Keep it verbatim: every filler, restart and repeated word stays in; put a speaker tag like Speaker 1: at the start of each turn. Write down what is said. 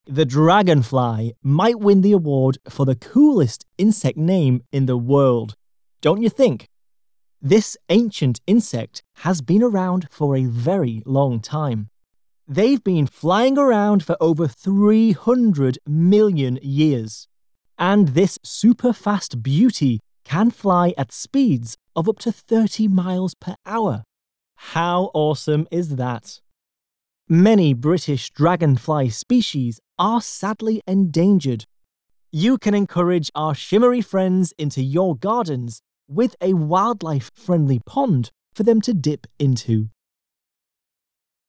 Speaker 1: The dragonfly might win the award for the coolest insect name in the world, don't you think? This ancient insect has been around for a very long time. They've been flying around for over three hundred million years. And this super fast beauty can fly at speeds of up to thirty miles per hour. How awesome is that? Many British dragonfly species are sadly endangered. You can encourage our shimmery friends into your gardens with a wildlife-friendly pond for them to dip into.